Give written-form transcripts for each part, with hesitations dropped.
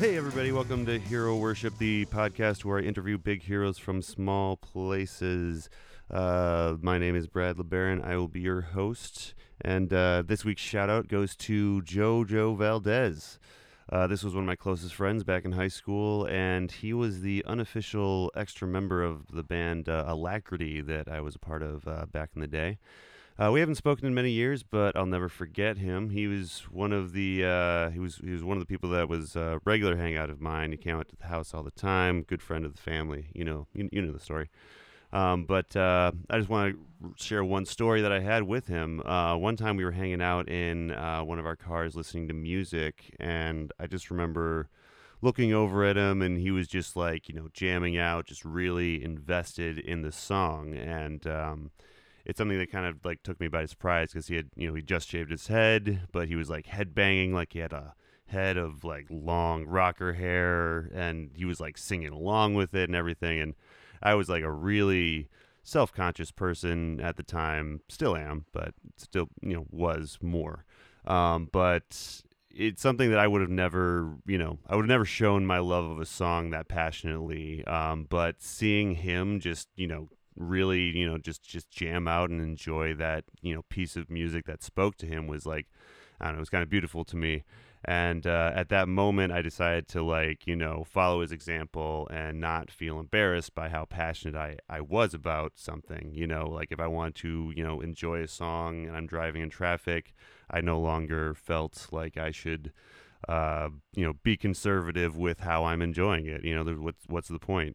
Hey everybody, welcome to Hero Worship, the podcast where I interview big heroes from small places. My name is Brad LeBaron. I will be your host, and this week's shout out goes to Jojo Valdez. This was one of my closest friends back in high school, and he was the unofficial extra member of the band Alacrity that I was a part of back in the day. We haven't spoken in many years, but I'll never forget him. He was one of the he was one of the people that was a regular hangout of mine. He came out to the house all the time. Good friend of the family. You know the story. But I just want to share one story that I had with him. One time we were hanging out in one of our cars listening to music, and I just remember looking over at him, and he was just like, jamming out, just really invested in the song. And it's something that kind of like took me by surprise because he had, he just shaved his head, but he was like headbanging like he had a head of like long rocker hair, and he was like singing along with it and everything. And I was like a really self-conscious person at the time, still am, but still, was more. But it's something that I would have never, shown my love of a song that passionately. But seeing him just, really, just jam out and enjoy that, piece of music that spoke to him was like, I don't know, it was kind of beautiful to me. And at that moment, I decided to follow his example and not feel embarrassed by how passionate I was about something. Like if I want to, enjoy a song and I'm driving in traffic, I no longer felt like I should, be conservative with how I'm enjoying it. What's the point,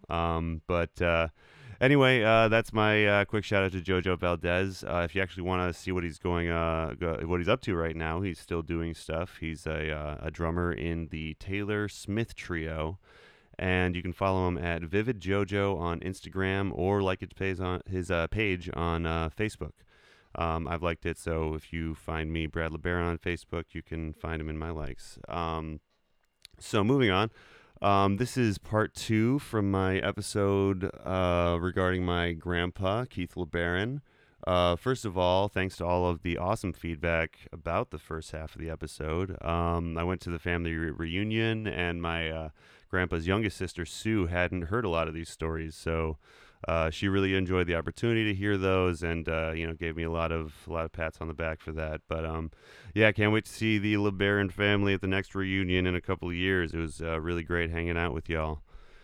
Anyway, that's my quick shout out to Jojo Valdez. If you actually want to see what he's what he's up to right now, he's still doing stuff. He's a drummer in the Taylor Smith Trio, and you can follow him at Vivid Jojo on Instagram or like his page on Facebook. I've liked it, so if you find me, Brad LeBaron, on Facebook, you can find him in my likes. So moving on. This is part 2 from my episode regarding my grandpa, Keith LeBaron. First of all, thanks to all of the awesome feedback about the first half of the episode. I went to the family reunion, and my grandpa's youngest sister, Sue, hadn't heard a lot of these stories, so she really enjoyed the opportunity to hear those, and gave me a lot of pats on the back for that. But I can't wait to see the LeBaron family at the next reunion in a couple of years. It was really great hanging out with y'all.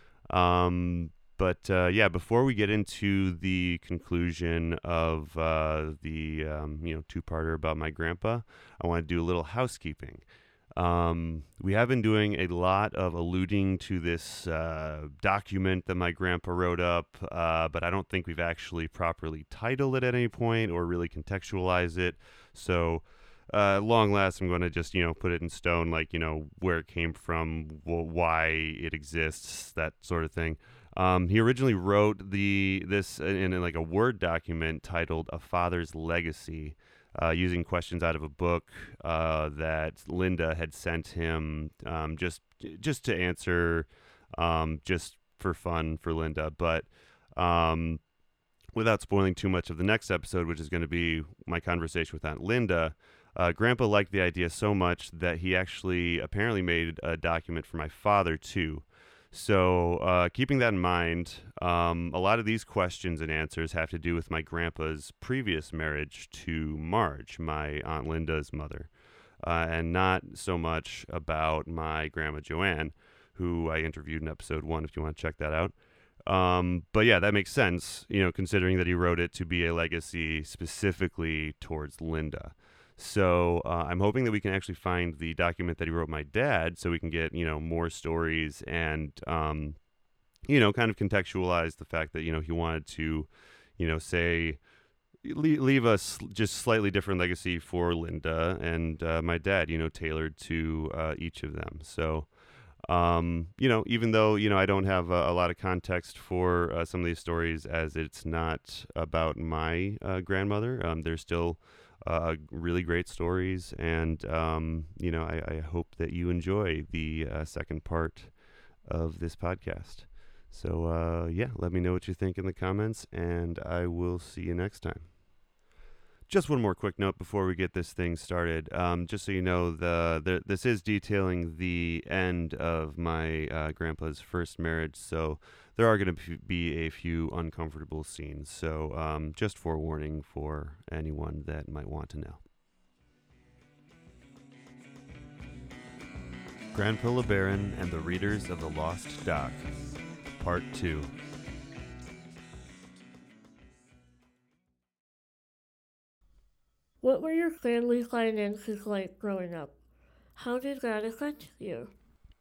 Before we get into the conclusion of the two-parter about my grandpa, I want to do a little housekeeping. We have been doing a lot of alluding to this document that my grandpa wrote up, but I don't think we've actually properly titled it at any point or really contextualized it. So, long last, I'm going to just, put it in stone, like, where it came from, why it exists, that sort of thing. He originally wrote this in like a Word document titled A Father's Legacy, using questions out of a book that Linda had sent him, just to answer, just for fun for Linda. But without spoiling too much of the next episode, which is going to be my conversation with Aunt Linda, Grandpa liked the idea so much that he actually apparently made a document for my father too. So keeping that in mind, a lot of these questions and answers have to do with my grandpa's previous marriage to Marge, my Aunt Linda's mother, and not so much about my Grandma Joanne, who I interviewed in episode 1, if you want to check that out. That makes sense, considering that he wrote it to be a legacy specifically towards Linda. So I'm hoping that we can actually find the document that he wrote my dad, so we can get, more stories and, kind of contextualize the fact that, he wanted to, say, leave us just slightly different legacy for Linda and my dad, tailored to each of them. So, even though, I don't have a lot of context for some of these stories, as it's not about my grandmother, there's still really great stories, and I hope that you enjoy the second part of this podcast. So let me know what you think in the comments, and I will see you next time. Just one more quick note before we get this thing started. Just so you know, this is detailing the end of my grandpa's first marriage, so there are going to be a few uncomfortable scenes. So just forewarning for anyone that might want to know. Grandpa LeBaron and the Readers of the Lost Doc, Part 2. What were your family finances like growing up? How did that affect you?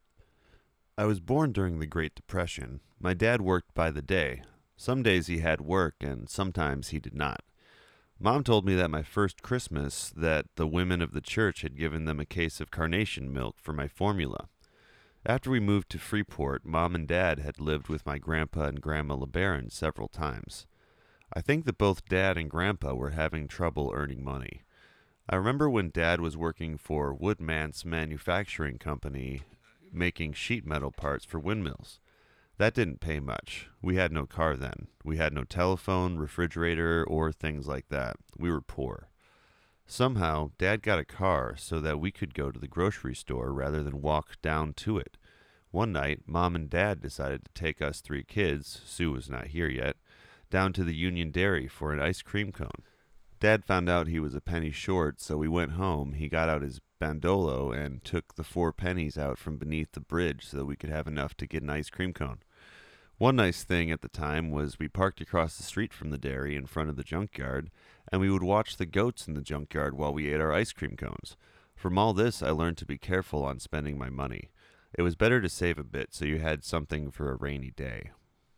I was born during the Great Depression. My dad worked by the day. Some days he had work and sometimes he did not. Mom told me that my first Christmas that the women of the church had given them a case of carnation milk for my formula. After we moved to Freeport, Mom and Dad had lived with my grandpa and grandma LeBaron several times. I think that both Dad and Grandpa were having trouble earning money. I remember when Dad was working for Woodman's Manufacturing Company, making sheet metal parts for windmills. That didn't pay much. We had no car then. We had no telephone, refrigerator, or things like that. We were poor. Somehow, Dad got a car so that we could go to the grocery store rather than walk down to it. One night, Mom and Dad decided to take us 3 kids, Sue was not here yet, down to the Union Dairy for an ice cream cone. Dad found out he was a penny short, so we went home. He got out his bandolo and took the 4 pennies out from beneath the bridge so that we could have enough to get an ice cream cone. One nice thing at the time was we parked across the street from the dairy in front of the junkyard, and we would watch the goats in the junkyard while we ate our ice cream cones. From all this, I learned to be careful on spending my money. It was better to save a bit so you had something for a rainy day.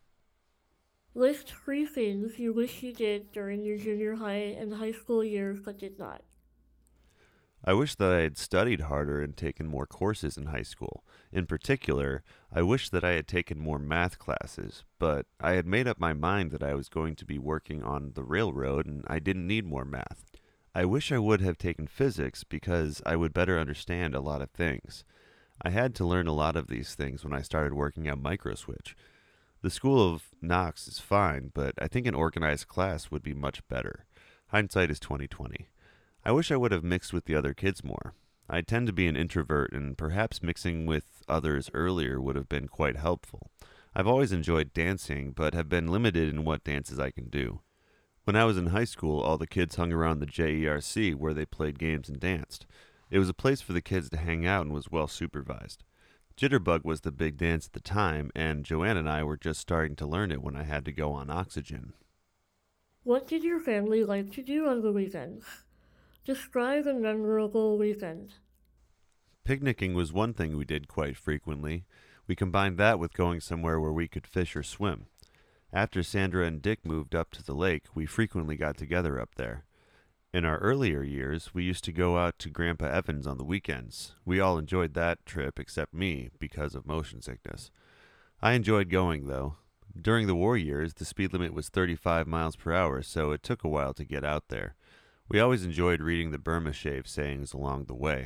List 3 things you wish you did during your junior high and high school years but did not. I wish that I had studied harder and taken more courses in high school. In particular, I wish that I had taken more math classes, but I had made up my mind that I was going to be working on the railroad and I didn't need more math. I wish I would have taken physics because I would better understand a lot of things. I had to learn a lot of these things when I started working at Microswitch. The School of Knox is fine, but I think an organized class would be much better. Hindsight is 20/20. I wish I would have mixed with the other kids more. I tend to be an introvert, and perhaps mixing with others earlier would have been quite helpful. I've always enjoyed dancing, but have been limited in what dances I can do. When I was in high school, all the kids hung around the JERC where they played games and danced. It was a place for the kids to hang out and was well supervised. Jitterbug was the big dance at the time, and Joanne and I were just starting to learn it when I had to go on oxygen. What did your family like to do on the weekends? Describe a memorable weekend. Picnicking was one thing we did quite frequently. We combined that with going somewhere where we could fish or swim. After Sandra and Dick moved up to the lake, we frequently got together up there. In our earlier years, we used to go out to Grandpa Evans on the weekends. We all enjoyed that trip except me because of motion sickness. I enjoyed going, though. During the war years, the speed limit was 35 miles per hour, so it took a while to get out there. We always enjoyed reading the Burma Shave sayings along the way.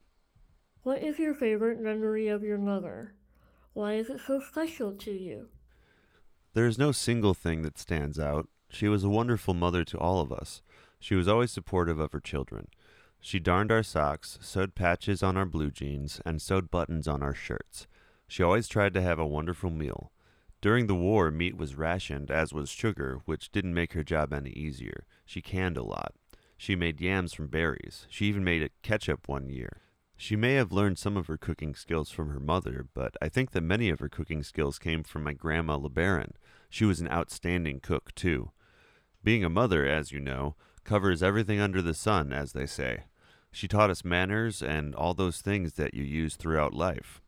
What is your favorite memory of your mother? Why is it so special to you? There is no single thing that stands out. She was a wonderful mother to all of us. She was always supportive of her children. She darned our socks, sewed patches on our blue jeans, and sewed buttons on our shirts. She always tried to have a wonderful meal. During the war, meat was rationed, as was sugar, which didn't make her job any easier. She canned a lot. She made yams from berries. She even made ketchup one year. She may have learned some of her cooking skills from her mother, but I think that many of her cooking skills came from my grandma LeBaron. She was an outstanding cook, too. Being a mother, as you know, covers everything under the sun, as they say. She taught us manners and all those things that you use throughout life.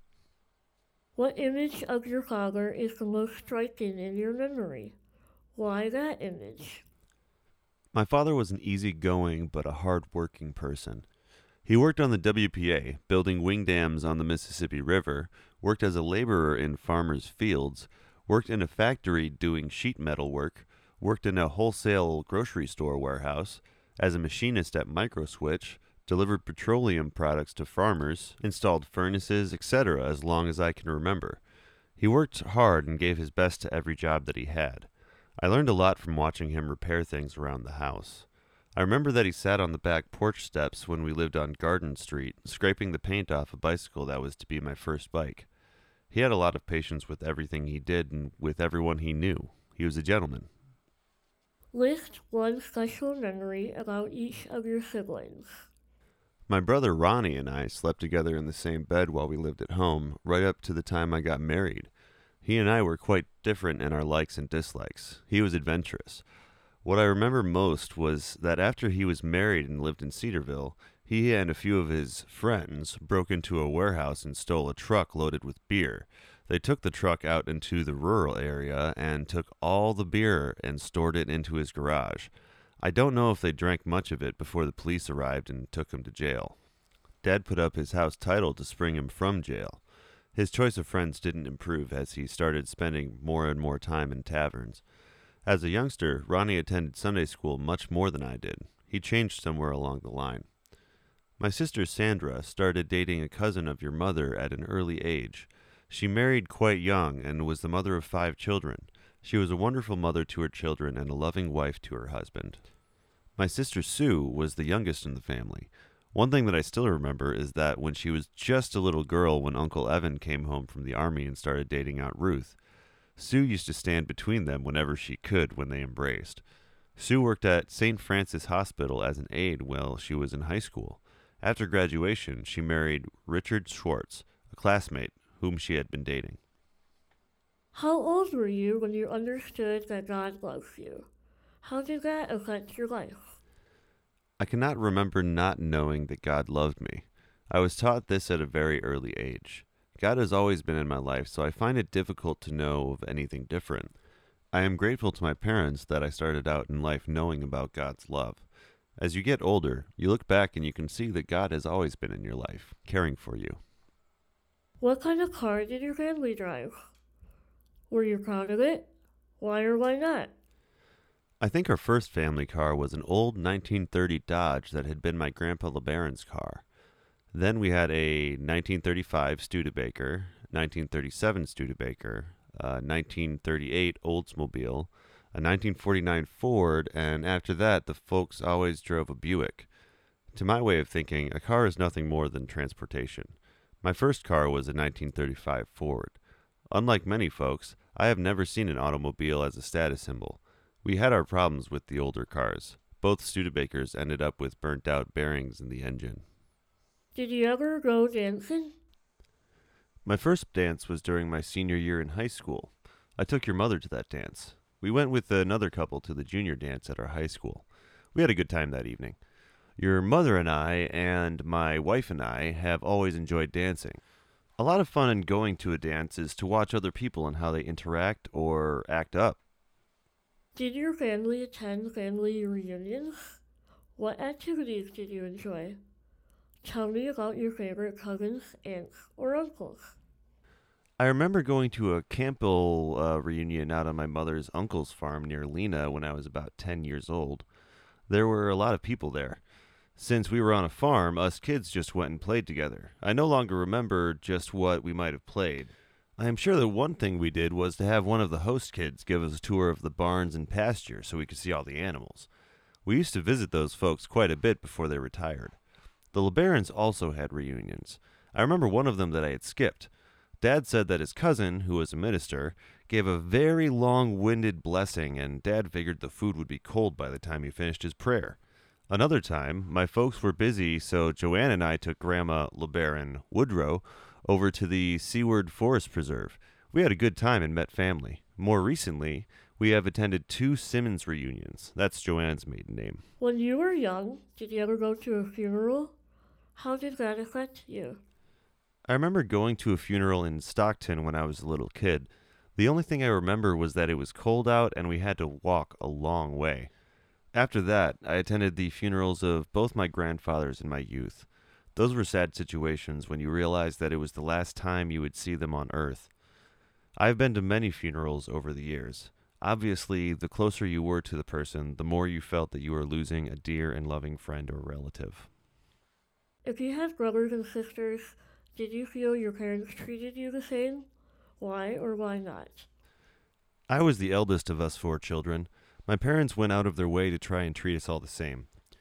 What image of your father is the most striking in your memory? Why that image? My father was an easygoing but a hard-working person. He worked on the WPA, building wing dams on the Mississippi River, worked as a laborer in farmers' fields, worked in a factory doing sheet metal work, worked in a wholesale grocery store warehouse, as a machinist at Microswitch, delivered petroleum products to farmers, installed furnaces, etc., as long as I can remember. He worked hard and gave his best to every job that he had. I learned a lot from watching him repair things around the house. I remember that he sat on the back porch steps when we lived on Garden Street, scraping the paint off a bicycle that was to be my first bike. He had a lot of patience with everything he did and with everyone he knew. He was a gentleman. List one special memory about each of your siblings. My brother Ronnie and I slept together in the same bed while we lived at home, right up to the time I got married. He and I were quite different in our likes and dislikes. He was adventurous. What I remember most was that after he was married and lived in Cedarville, he and a few of his friends broke into a warehouse and stole a truck loaded with beer. They took the truck out into the rural area and took all the beer and stored it into his garage. I don't know if they drank much of it before the police arrived and took him to jail. Dad put up his house title to spring him from jail. His choice of friends didn't improve as he started spending more and more time in taverns. As a youngster, Ronnie attended Sunday school much more than I did. He changed somewhere along the line. My sister Sandra started dating a cousin of your mother at an early age. She married quite young and was the mother of 5 children. She was a wonderful mother to her children and a loving wife to her husband. My sister Sue was the youngest in the family. One thing that I still remember is that when she was just a little girl when Uncle Evan came home from the army and started dating Aunt Ruth, Sue used to stand between them whenever she could when they embraced. Sue worked at St. Francis Hospital as an aide while she was in high school. After graduation, she married Richard Schwartz, a classmate whom she had been dating. How old were you when you understood that God loves you? How did that affect your life? I cannot remember not knowing that God loved me. I was taught this at a very early age. God has always been in my life, so I find it difficult to know of anything different. I am grateful to my parents that I started out in life knowing about God's love. As you get older, you look back and you can see that God has always been in your life, caring for you. What kind of car did your family drive? Were you proud of it? Why or why not? I think our first family car was an old 1930 Dodge that had been my Grandpa LeBaron's car. Then we had a 1935 Studebaker, 1937 Studebaker, a 1938 Oldsmobile, a 1949 Ford, and after that the folks always drove a Buick. To my way of thinking, a car is nothing more than transportation. My first car was a 1935 Ford. Unlike many folks, I have never seen an automobile as a status symbol. We had our problems with the older cars. Both Studebakers ended up with burnt-out bearings in the engine. Did you ever go dancing? My first dance was during my senior year in high school. I took your mother to that dance. We went with another couple to the junior dance at our high school. We had a good time that evening. Your mother and I, and my wife and I, have always enjoyed dancing. A lot of fun in going to a dance is to watch other people and how they interact or act up. Did your family attend family reunions? What activities did you enjoy? Tell me about your favorite cousins, aunts, or uncles. I remember going to a Campbell reunion out on my mother's uncle's farm near Lena when I was about 10 years old. There were a lot of people there. Since we were on a farm, us kids just went and played together. I no longer remember just what we might have played. I am sure that one thing we did was to have one of the host kids give us a tour of the barns and pasture so we could see all the animals. We used to visit those folks quite a bit before they retired. The LeBarons also had reunions. I remember one of them that I had skipped. Dad said that his cousin, who was a minister, gave a very long-winded blessing, and Dad figured the food would be cold by the time he finished his prayer. Another time, my folks were busy, so Joanne and I took Grandma LeBaron Woodrow over to the Seward Forest Preserve. We had a good time and met family. More recently, we have attended 2 Simmons reunions. That's Joanne's maiden name. When you were young, did you ever go to a funeral? How did that affect you? I remember going to a funeral in Stockton when I was a little kid. The only thing I remember was that it was cold out and we had to walk a long way. After that, I attended the funerals of both my grandfathers in my youth. Those were sad situations when you realized that it was the last time you would see them on earth. I've been to many funerals over the years. Obviously, the closer you were to the person, the more you felt that you were losing a dear and loving friend or relative. If you had brothers and sisters, did you feel your parents treated you the same? Why or why not? I was the eldest of us 4 children. My parents went out of their way to try and treat us all the same.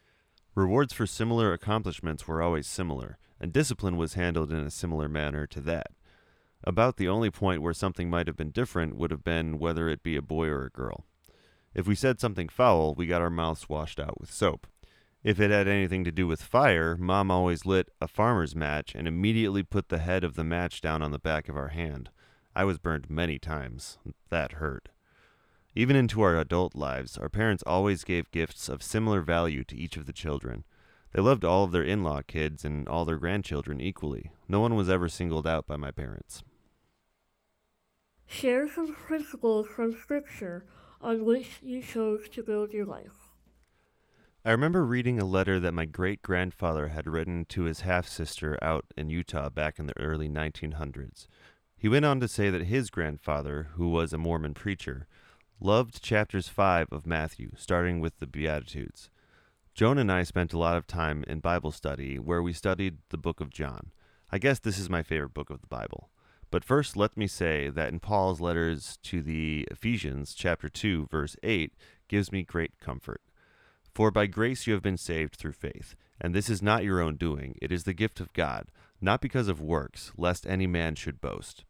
Rewards for similar accomplishments were always similar, and discipline was handled in a similar manner to that. About the only point where something might have been different would have been whether it be a boy or a girl. If we said something foul, we got our mouths washed out with soap. If it had anything to do with fire, Mom always lit a farmer's match and immediately put the head of the match down on the back of our hand. I was burned many times. That hurt. Even into our adult lives, our parents always gave gifts of similar value to each of the children. They loved all of their in-law kids and all their grandchildren equally. No one was ever singled out by my parents. Share some principles from Scripture on which you chose to build your life. I remember reading a letter that my great-grandfather had written to his half-sister out in Utah back in the early 1900s. He went on to say that his grandfather, who was a Mormon preacher, loved chapters 5 of Matthew, starting with the Beatitudes. Joan and I spent a lot of time in Bible study where we studied the book of John. I guess this is my favorite book of the Bible. But first, let me say that in Paul's letters to the Ephesians, chapter 2, verse 8, gives me great comfort. For by grace you have been saved through faith, and this is not your own doing, it is the gift of God, not because of works, lest any man should boast.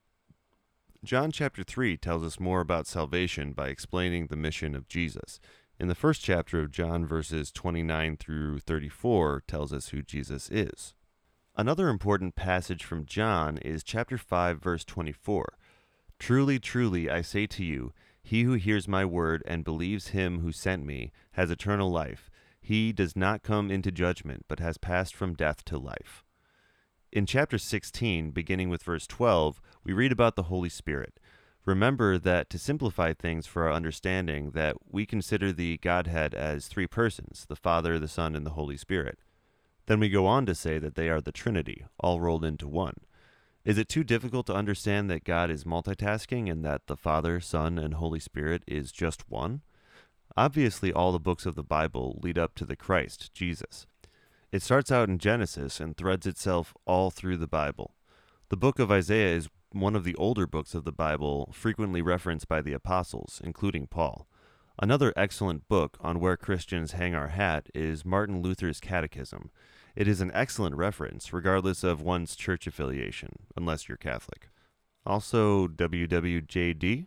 John chapter 3 tells us more about salvation by explaining the mission of Jesus. In the first chapter of John, verses 29 through 34, tells us who Jesus is. Another important passage from John is chapter 5, verse 24. Truly, truly, I say to you, he who hears my word and believes him who sent me has eternal life. He does not come into judgment, but has passed from death to life. In chapter 16, beginning with verse 12, we read about the Holy Spirit. Remember that to simplify things for our understanding, that we consider the Godhead as three persons, the Father, the Son, and the Holy Spirit. Then we go on to say that they are the Trinity, all rolled into one. Is it too difficult to understand that God is multitasking and that the Father, Son, and Holy Spirit is just one? Obviously, all the books of the Bible lead up to the Christ, Jesus. It starts out in Genesis and threads itself all through the Bible. The book of Isaiah is one of the older books of the Bible frequently referenced by the apostles, including Paul. Another excellent book on where Christians hang our hat is Martin Luther's Catechism. It is an excellent reference, regardless of one's church affiliation, unless you're Catholic. Also, WWJD.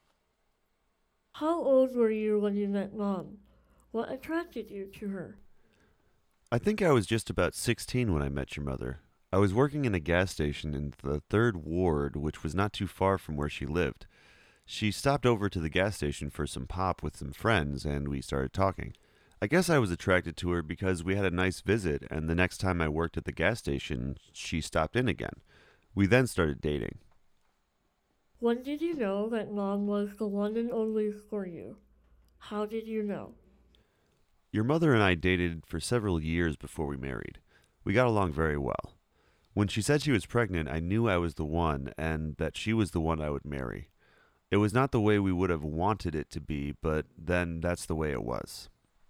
How old were you when you met Mom? What attracted you to her? I think I was just about 16 when I met your mother. I was working in a gas station in the 3rd Ward, which was not too far from where she lived. She stopped over to the gas station for some pop with some friends, and we started talking. I guess I was attracted to her because we had a nice visit, and the next time I worked at the gas station, she stopped in again. We then started dating. When did you know that Mom was the one and only for you? How did you know? Your mother and I dated for several years before we married. We got along very well. When she said she was pregnant, I knew I was the one and that she was the one I would marry. It was not the way we would have wanted it to be, but then that's the way it was.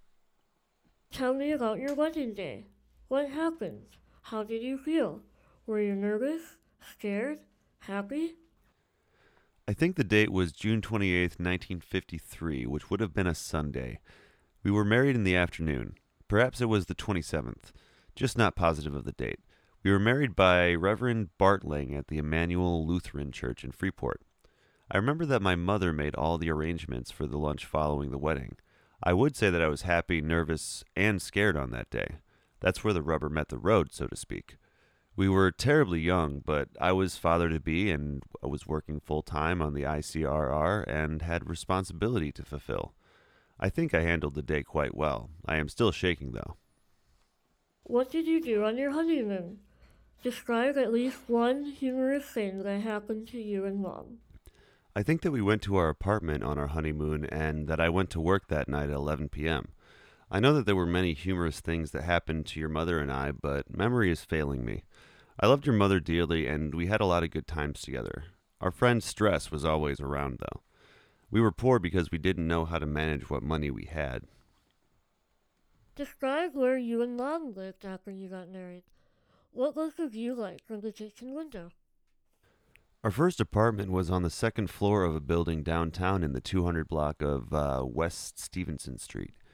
Tell me about your wedding day. What happened? How did you feel? Were you nervous? Scared? Happy? I think the date was June 28th, 1953, which would have been a Sunday. We were married in the afternoon. Perhaps it was the 27th. Just not positive of the date. We were married by Reverend Bartling at the Emmanuel Lutheran Church in Freeport. I remember that my mother made all the arrangements for the lunch following the wedding. I would say that I was happy, nervous, and scared on that day. That's where the rubber met the road, so to speak. We were terribly young, but I was father-to-be and I was working full-time on the ICRR and had responsibility to fulfill. I think I handled the day quite well. I am still shaking, though. What did you do on your honeymoon? Describe at least one humorous thing that happened to you and Mom. I think that we went to our apartment on our honeymoon and that I went to work that night at 11 p.m. I know that there were many humorous things that happened to your mother and I, but memory is failing me. I loved your mother dearly and we had a lot of good times together. Our friend Stress was always around, though. We were poor because we didn't know how to manage what money we had. Describe where you and Mom lived after you got married. What was the view like from the kitchen window? Our first apartment was on the 2nd floor of a building downtown in the 200 block of West Stevenson Street.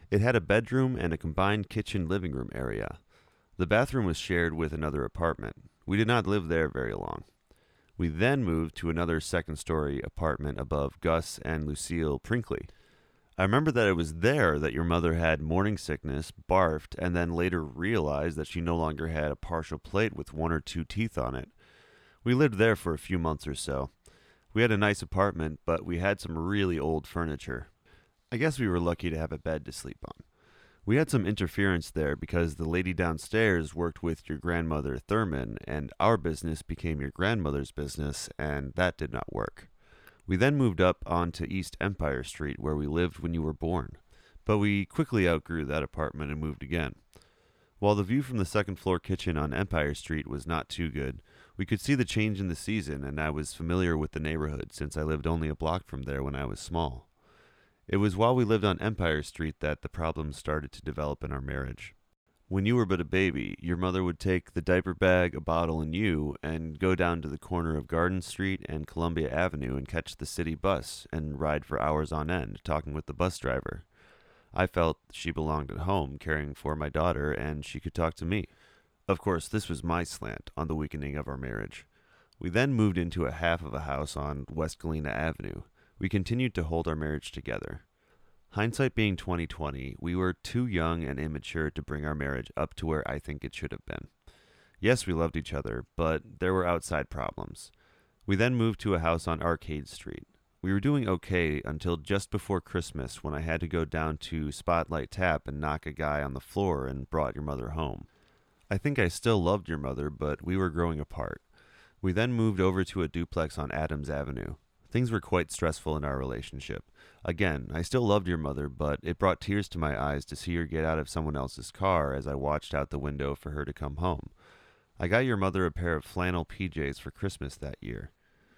It had a bedroom and a combined kitchen-living room area. The bathroom was shared with another apartment. We did not live there very long. We then moved to another second-story apartment above Gus and Lucille Prinkley. I remember that it was there that your mother had morning sickness, barfed, and then later realized that she no longer had a partial plate with 1 or 2 teeth on it. We lived there for a few months or so. We had a nice apartment, but we had some really old furniture. I guess we were lucky to have a bed to sleep on. We had some interference there because the lady downstairs worked with your grandmother Thurman, and our business became your grandmother's business, and that did not work. We then moved up onto East Empire Street, where we lived when you were born, but we quickly outgrew that apartment and moved again. While the view from the second-floor kitchen on Empire Street was not too good, we could see the change in the season, and I was familiar with the neighborhood since I lived only a block from there when I was small. It was while we lived on Empire Street that the problems started to develop in our marriage. When you were but a baby, your mother would take the diaper bag, a bottle, and you, and go down to the corner of Garden Street and Columbia Avenue and catch the city bus and ride for hours on end, talking with the bus driver. I felt she belonged at home, caring for my daughter, and she could talk to me. Of course, this was my slant on the weakening of our marriage. We then moved into a half of a house on West Galena Avenue. We continued to hold our marriage together. Hindsight being 20/20, we were too young and immature to bring our marriage up to where I think it should have been. Yes, we loved each other, but there were outside problems. We then moved to a house on Arcade Street. We were doing okay until just before Christmas when I had to go down to Spotlight Tap and knock a guy on the floor and brought your mother home. I think I still loved your mother, but we were growing apart. We then moved over to a duplex on Adams Avenue. Things were quite stressful in our relationship. Again, I still loved your mother, but it brought tears to my eyes to see her get out of someone else's car as I watched out the window for her to come home. I got your mother a pair of flannel PJs for Christmas that year.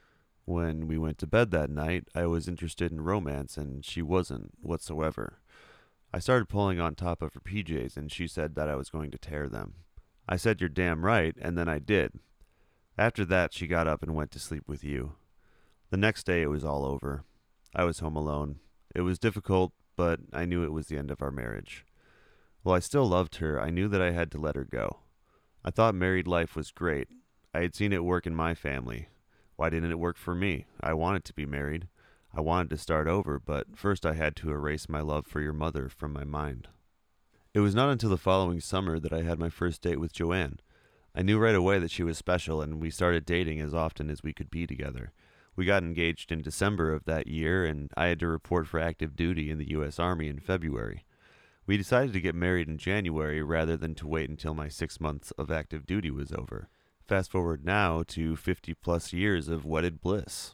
When we went to bed that night, I was interested in romance, and she wasn't whatsoever. I started pulling on top of her PJs, and she said that I was going to tear them. I said, "You're damn right," and then I did. After that, she got up and went to sleep with you. The next day, it was all over. I was home alone. It was difficult, but I knew it was the end of our marriage. While I still loved her, I knew that I had to let her go. I thought married life was great. I had seen it work in my family. Why didn't it work for me? I wanted to be married. I wanted to start over, but first I had to erase my love for your mother from my mind. It was not until the following summer that I had my first date with Joanne. I knew right away that she was special, and we started dating as often as we could be together. We got engaged in December of that year, and I had to report for active duty in the U.S. Army in February. We decided to get married in January rather than to wait until my 6 months of active duty was over. Fast forward now to 50-plus years of wedded bliss.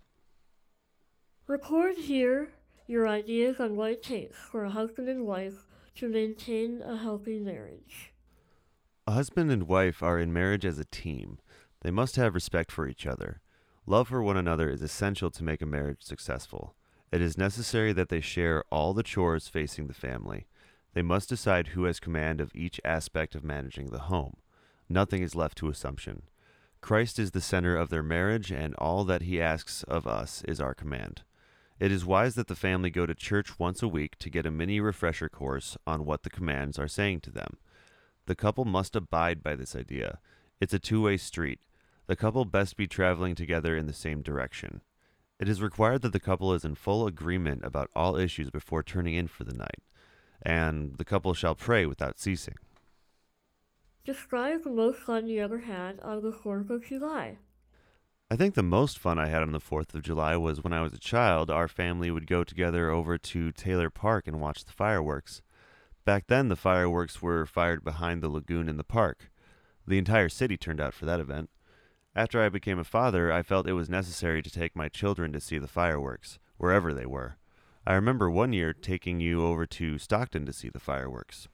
Record here your ideas on what it takes for a husband and wife to maintain a healthy marriage. A husband and wife are in marriage as a team. They must have respect for each other. Love for one another is essential to make a marriage successful. It is necessary that they share all the chores facing the family. They must decide who has command of each aspect of managing the home. Nothing is left to assumption. Christ is the center of their marriage, and all that he asks of us is our command. It is wise that the family go to church once a week to get a mini refresher course on what the commands are saying to them. The couple must abide by this idea. It's a two-way street. The couple best be traveling together in the same direction. It is required that the couple is in full agreement about all issues before turning in for the night, and the couple shall pray without ceasing. Describe the most fun you ever had on the 4th of July. I think the most fun I had on the 4th of July was when I was a child. Our family would go together over to Taylor Park and watch the fireworks. Back then, the fireworks were fired behind the lagoon in the park. The entire city turned out for that event. After I became a father, I felt it was necessary to take my children to see the fireworks, wherever they were. I remember one year taking you over to Stockton to see the fireworks.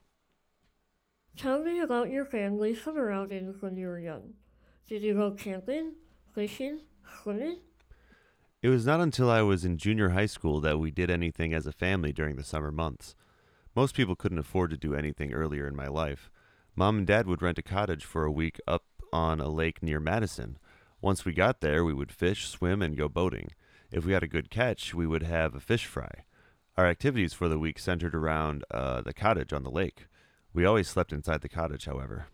Tell me about your family summer outings when you were young. Did you go camping, fishing, swimming? It was not until I was in junior high school that we did anything as a family during the summer months. Most people couldn't afford to do anything earlier in my life. Mom and Dad would rent a cottage for a week up on a lake near Madison. Once we got there, we would fish, swim, and go boating. If we had a good catch, we would have a fish fry. Our activities for the week centered around the cottage on the lake. We always slept inside the cottage, however.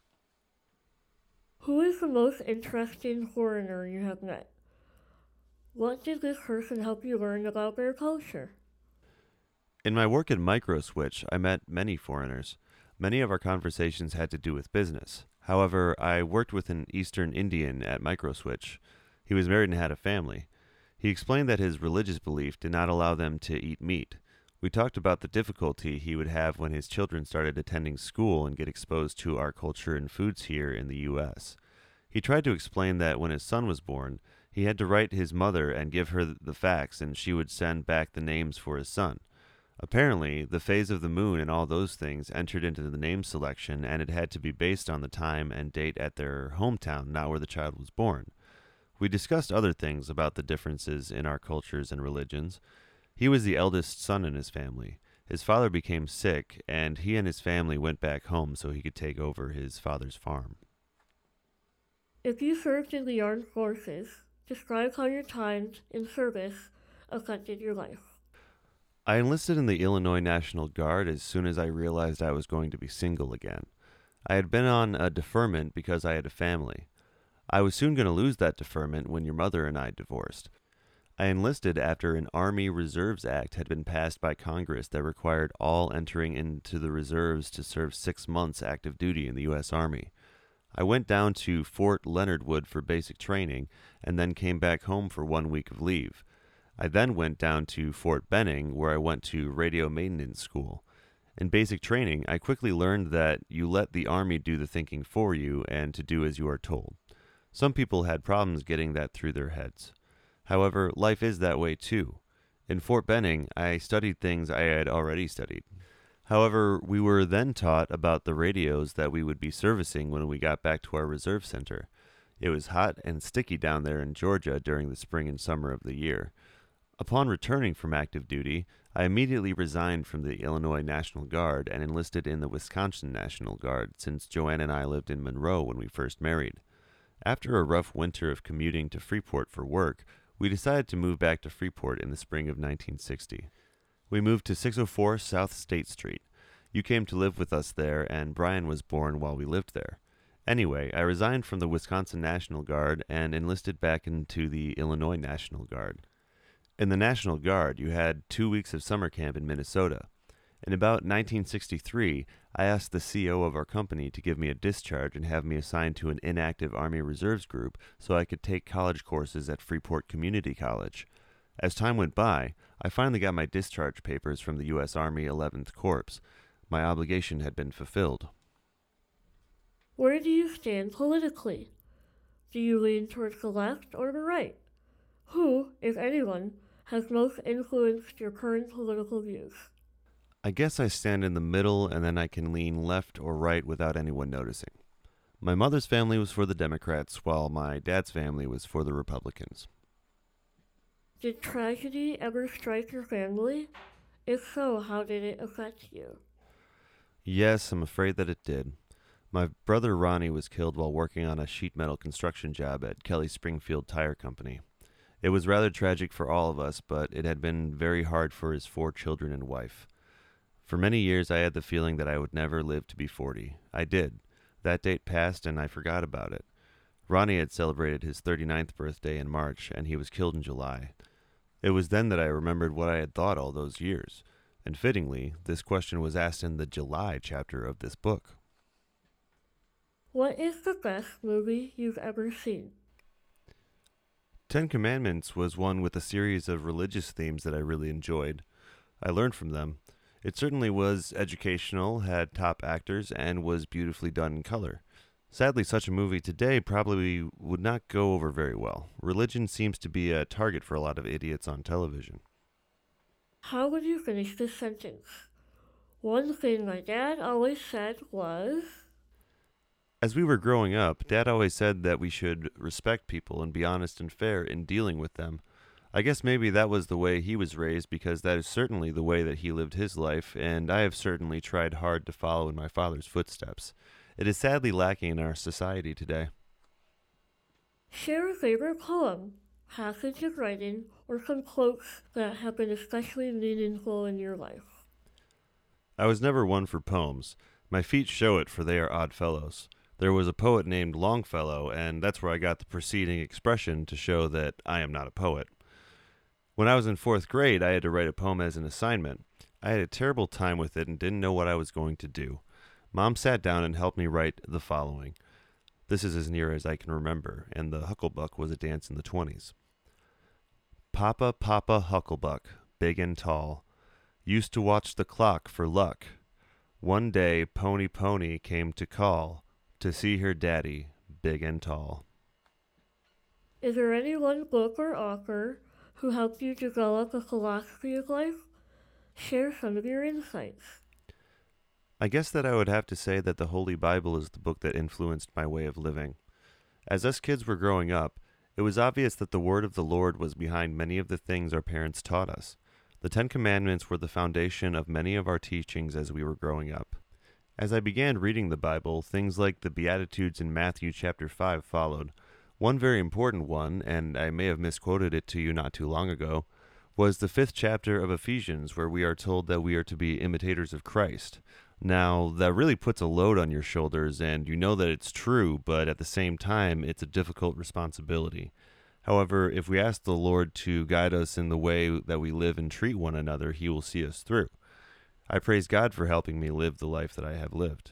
Who is the most interesting foreigner you have met? What did this person help you learn about their culture? In my work at MicroSwitch, I met many foreigners. Many of our conversations had to do with business. However, I worked with an Eastern Indian at MicroSwitch. He was married and had a family. He explained that his religious belief did not allow them to eat meat. We talked about the difficulty he would have when his children started attending school and get exposed to our culture and foods here in the U.S. He tried to explain that when his son was born, he had to write his mother and give her the facts, and she would send back the names for his son. Apparently, the phase of the moon and all those things entered into the name selection, and it had to be based on the time and date at their hometown, not where the child was born. We discussed other things about the differences in our cultures and religions. He was the eldest son in his family. His father became sick, and he and his family went back home so he could take over his father's farm. If you served in the armed forces, describe how your time in service affected your life. I enlisted in the Illinois National Guard as soon as I realized I was going to be single again. I had been on a deferment because I had a family. I was soon going to lose that deferment when your mother and I divorced. I enlisted after an Army Reserves Act had been passed by Congress that required all entering into the reserves to serve 6 months active duty in the U.S. Army. I went down to Fort Leonard Wood for basic training and then came back home for 1 week of leave. I then went down to Fort Benning, where I went to radio maintenance school. In basic training, I quickly learned that you let the Army do the thinking for you and to do as you are told. Some people had problems getting that through their heads. However, life is that way too. In Fort Benning, I studied things I had already studied. However, we were then taught about the radios that we would be servicing when we got back to our reserve center. It was hot and sticky down there in Georgia during the spring and summer of the year. Upon returning from active duty, I immediately resigned from the Illinois National Guard and enlisted in the Wisconsin National Guard, since Joanne and I lived in Monroe when we first married. After a rough winter of commuting to Freeport for work, we decided to move back to Freeport in the spring of 1960. We moved to 604 South State Street. You came to live with us there, and Brian was born while we lived there. Anyway, I resigned from the Wisconsin National Guard and enlisted back into the Illinois National Guard. In the National Guard, you had 2 weeks of summer camp in Minnesota. In about 1963, I asked the CO of our company to give me a discharge and have me assigned to an inactive Army Reserves group so I could take college courses at Freeport Community College. As time went by, I finally got my discharge papers from the U.S. Army 11th Corps. My obligation had been fulfilled. Where do you stand politically? Do you lean towards the left or the right? Who, if anyone, has most influenced your current political views? I guess I stand in the middle, and then I can lean left or right without anyone noticing. My mother's family was for the Democrats, while my dad's family was for the Republicans. Did tragedy ever strike your family? If so, how did it affect you? Yes, I'm afraid that it did. My brother Ronnie was killed while working on a sheet metal construction job at Kelly Springfield Tire Company. It was rather tragic for all of us, but it had been very hard for his 4 children and wife. For many years, I had the feeling that I would never live to be 40. I did. That date passed, and I forgot about it. Ronnie had celebrated his 39th birthday in March, and he was killed in July. It was then that I remembered what I had thought all those years, and fittingly, this question was asked in the July chapter of this book. What is the best movie you've ever seen? 10 Commandments was one with a series of religious themes that I really enjoyed. I learned from them. It certainly was educational, had top actors, and was beautifully done in color. Sadly, such a movie today probably would not go over very well. Religion seems to be a target for a lot of idiots on television. How would you finish this sentence? One thing my dad always said was... As we were growing up, Dad always said that we should respect people and be honest and fair in dealing with them. I guess maybe that was the way he was raised, because that is certainly the way that he lived his life, and I have certainly tried hard to follow in my father's footsteps. It is sadly lacking in our society today. Share a favorite poem. passage of writing, or some quotes that have been especially meaningful in your life? I was never one for poems. My feet show it, for they are odd fellows. There was a poet named Longfellow, and that's where I got the preceding expression to show that I am not a poet. When I was in 4th grade, I had to write a poem as an assignment. I had a terrible time with it and didn't know what I was going to do. Mom sat down and helped me write the following. This is as near as I can remember, and the Hucklebuck was a dance in the 20s. Papa, Papa Hucklebuck, big and tall, used to watch the clock for luck. One day, Pony Pony came to call to see her daddy, big and tall. Is there any one book or author who helped you develop a philosophy of life? Share some of your insights. I guess that I would have to say that the Holy Bible is the book that influenced my way of living. As us kids were growing up, it was obvious that the word of the Lord was behind many of the things our parents taught us. The 10 Commandments were the foundation of many of our teachings as we were growing up. As I began reading the Bible, things like the Beatitudes in Matthew chapter 5 followed. One very important one, and I may have misquoted it to you not too long ago, was the 5th chapter of Ephesians, where we are told that we are to be imitators of Christ. Now, that really puts a load on your shoulders, and you know that it's true, but at the same time, it's a difficult responsibility. However, if we ask the Lord to guide us in the way that we live and treat one another, He will see us through. I praise God for helping me live the life that I have lived.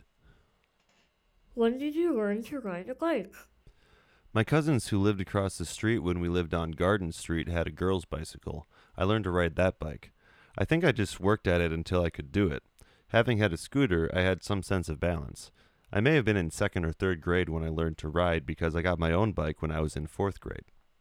When did you learn to ride a bike? My cousins who lived across the street when we lived on Garden Street had a girl's bicycle. I learned to ride that bike. I think I just worked at it until I could do it. Having had a scooter, I had some sense of balance. I may have been in 2nd or 3rd grade when I learned to ride because I got my own bike when I was in 4th grade.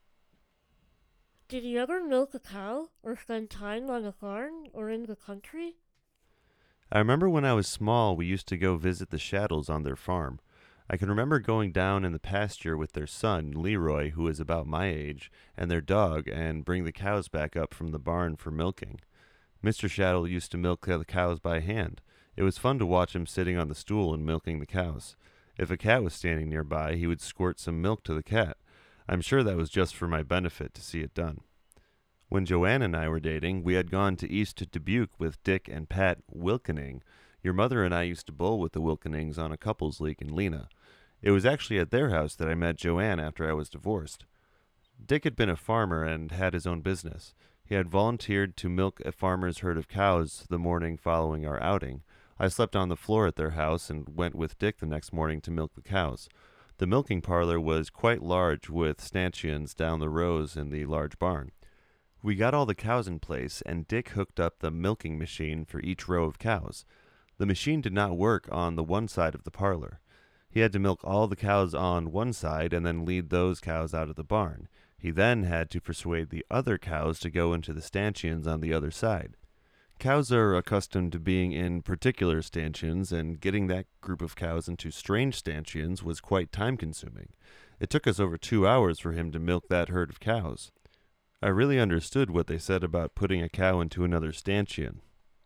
Did you ever milk a cow or spend time on a farm or in the country? I remember when I was small, we used to go visit the Shaddles on their farm. I can remember going down in the pasture with their son, Leroy, who is about my age, and their dog, and bring the cows back up from the barn for milking. Mr. Shaddle used to milk the cows by hand. It was fun to watch him sitting on the stool and milking the cows. If a cat was standing nearby, he would squirt some milk to the cat. I'm sure that was just for my benefit to see it done. When Joanne and I were dating, we had gone to East Dubuque with Dick and Pat Wilkening. Your mother and I used to bowl with the Wilkenings on a couples league in Lena. It was actually at their house that I met Joanne after I was divorced. Dick had been a farmer and had his own business. He had volunteered to milk a farmer's herd of cows the morning following our outing. I slept on the floor at their house and went with Dick the next morning to milk the cows. The milking parlor was quite large, with stanchions down the rows in the large barn. We got all the cows in place, and Dick hooked up the milking machine for each row of cows. The machine did not work on the one side of the parlor. He had to milk all the cows on one side and then lead those cows out of the barn. He then had to persuade the other cows to go into the stanchions on the other side. Cows are accustomed to being in particular stanchions, and getting that group of cows into strange stanchions was quite time-consuming. It took us over 2 hours for him to milk that herd of cows. I really understood what they said about putting a cow into another stanchion.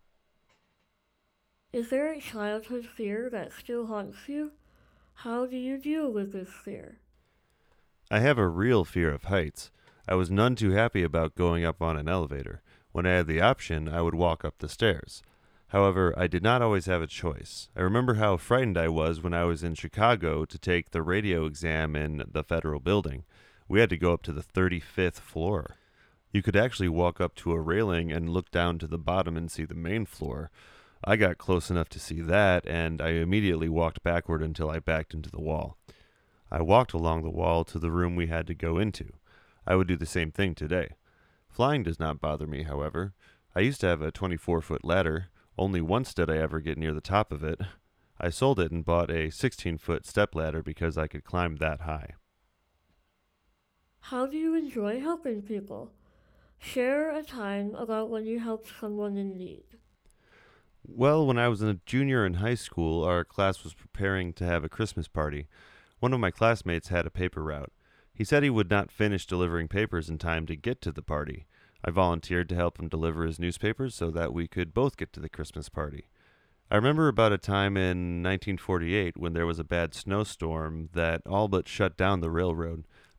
Is there a childhood fear that still haunts you? How do you deal with this fear? I have a real fear of heights. I was none too happy about going up on an elevator. When I had the option, I would walk up the stairs. However, I did not always have a choice. I remember how frightened I was when I was in Chicago to take the radio exam in the Federal Building. We had to go up to the 35th floor. You could actually walk up to a railing and look down to the bottom and see the main floor. I got close enough to see that, and I immediately walked backward until I backed into the wall. I walked along the wall to the room we had to go into. I would do the same thing today. Flying does not bother me, however. I used to have a 24-foot ladder. Only once did I ever get near the top of it. I sold it and bought a 16-foot stepladder because I could climb that high. How do you enjoy helping people? Share a time about when you helped someone in need. Well, when I was a junior in high school, our class was preparing to have a Christmas party. One of my classmates had a paper route. He said he would not finish delivering papers in time to get to the party. I volunteered to help him deliver his newspapers so that we could both get to the Christmas party. I remember about a time in 1948 when there was a bad snowstorm that all but shut down the railroad.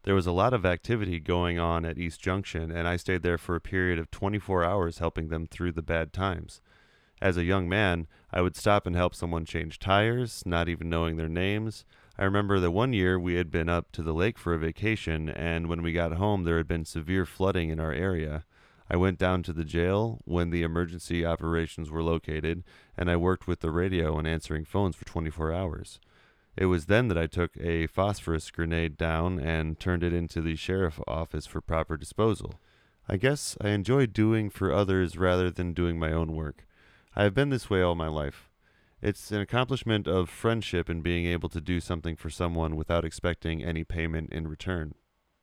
There was a lot of activity going on at East Junction, and I stayed there for a period of 24 hours helping them through the bad times. As a young man, I would stop and help someone change tires, not even knowing their names. I remember that one year we had been up to the lake for a vacation, and when we got home, there had been severe flooding in our area. I went down to the jail when the emergency operations were located, and I worked with the radio and answering phones for 24 hours. It was then that I took a phosphorus grenade down and turned it into the sheriff's office for proper disposal. I guess I enjoy doing for others rather than doing my own work. I have been this way all my life. It's an accomplishment of friendship in being able to do something for someone without expecting any payment in return.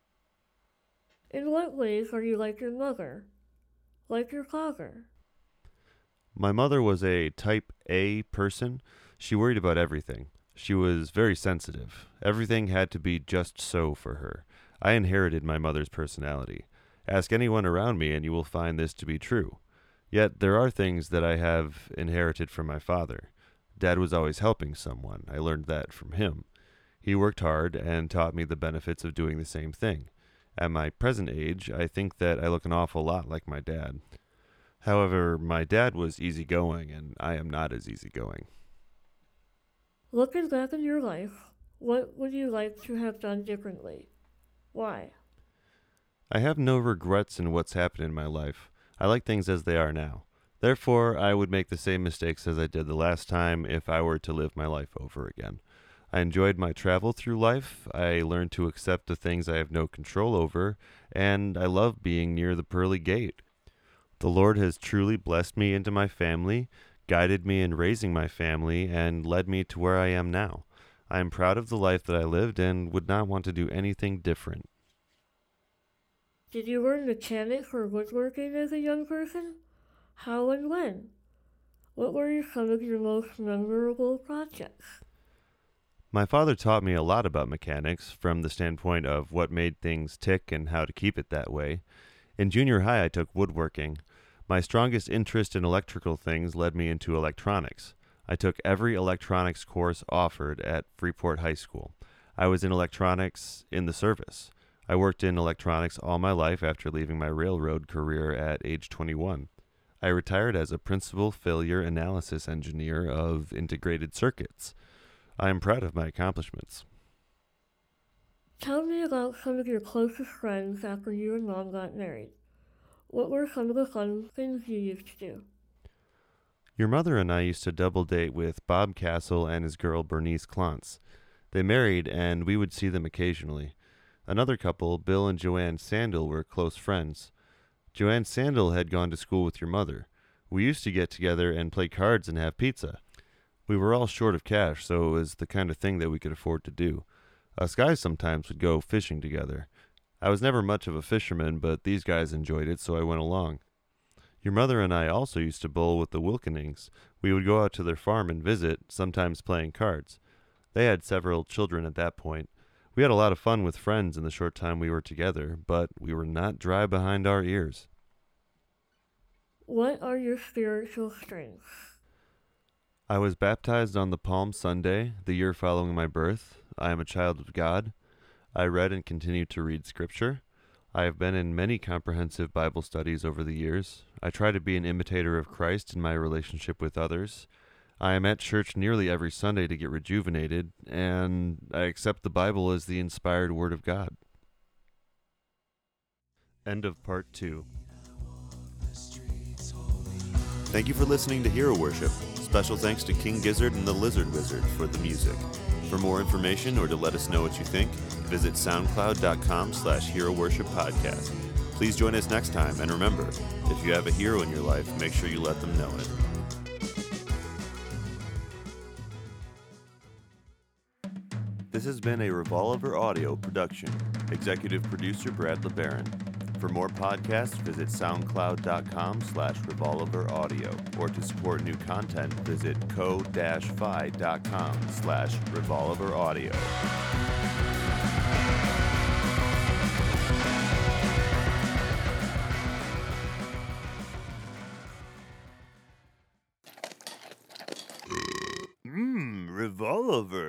In what ways are you like your mother? Like your father? My mother was a type A person. She worried about everything. She was very sensitive. Everything had to be just so for her. I inherited my mother's personality. Ask anyone around me and you will find this to be true. Yet there are things that I have inherited from my father. Dad was always helping someone. I learned that from him. He worked hard and taught me the benefits of doing the same thing. At my present age, I think that I look an awful lot like my dad. However, my dad was easygoing, and I am not as easygoing. Looking back in your life, what would you like to have done differently? Why? I have no regrets in what's happened in my life. I like things as they are now. Therefore, I would make the same mistakes as I did the last time if I were to live my life over again. I enjoyed my travel through life. I learned to accept the things I have no control over, and I love being near the pearly gate. The Lord has truly blessed me into my family, guided me in raising my family, and led me to where I am now. I am proud of the life that I lived and would not want to do anything different. Did you learn mechanics or woodworking as a young person? How and when? What were some of your most memorable projects? My father taught me a lot about mechanics from the standpoint of what made things tick and how to keep it that way. In junior high, I took woodworking. My strongest interest in electrical things led me into electronics. I took every electronics course offered at Freeport High School. I was in electronics in the service. I worked in electronics all my life after leaving my railroad career at age 21. I retired as a principal failure analysis engineer of integrated circuits. I am proud of my accomplishments. Tell me about some of your closest friends after you and Mom got married. What were some of the fun things you used to do? Your mother and I used to double date with Bob Castle and his girl Bernice Clontz. They married, and we would see them occasionally. Another couple, Bill and Joanne Sandel, were close friends. Joanne Sandel had gone to school with your mother. We used to get together and play cards and have pizza. We were all short of cash, so it was the kind of thing that we could afford to do. Us guys sometimes would go fishing together. I was never much of a fisherman, but these guys enjoyed it, so I went along. Your mother and I also used to bowl with the Wilkenings. We would go out to their farm and visit, sometimes playing cards. They had several children at that point. We had a lot of fun with friends in the short time we were together, but we were not dry behind our ears. What are your spiritual strengths? I was baptized on the Palm Sunday, the year following my birth. I am a child of God. I read and continue to read Scripture. I have been in many comprehensive Bible studies over the years. I try to be an imitator of Christ in my relationship with others. I am at church nearly every Sunday to get rejuvenated, and I accept the Bible as the inspired Word of God. End of Part 2. Thank you for listening to Hero Worship. Special thanks to King Gizzard and the Lizard Wizard for the music. For more information or to let us know what you think, visit soundcloud.com/Hero Worship Podcast. Please join us next time, and remember, if you have a hero in your life, make sure you let them know it. This has been a Revolver Audio production. Executive producer Brad LeBaron. For more podcasts, visit soundcloud.com/Revolver Audio, or to support new content, visit ko-fi.com/Revolver Audio. Revolver.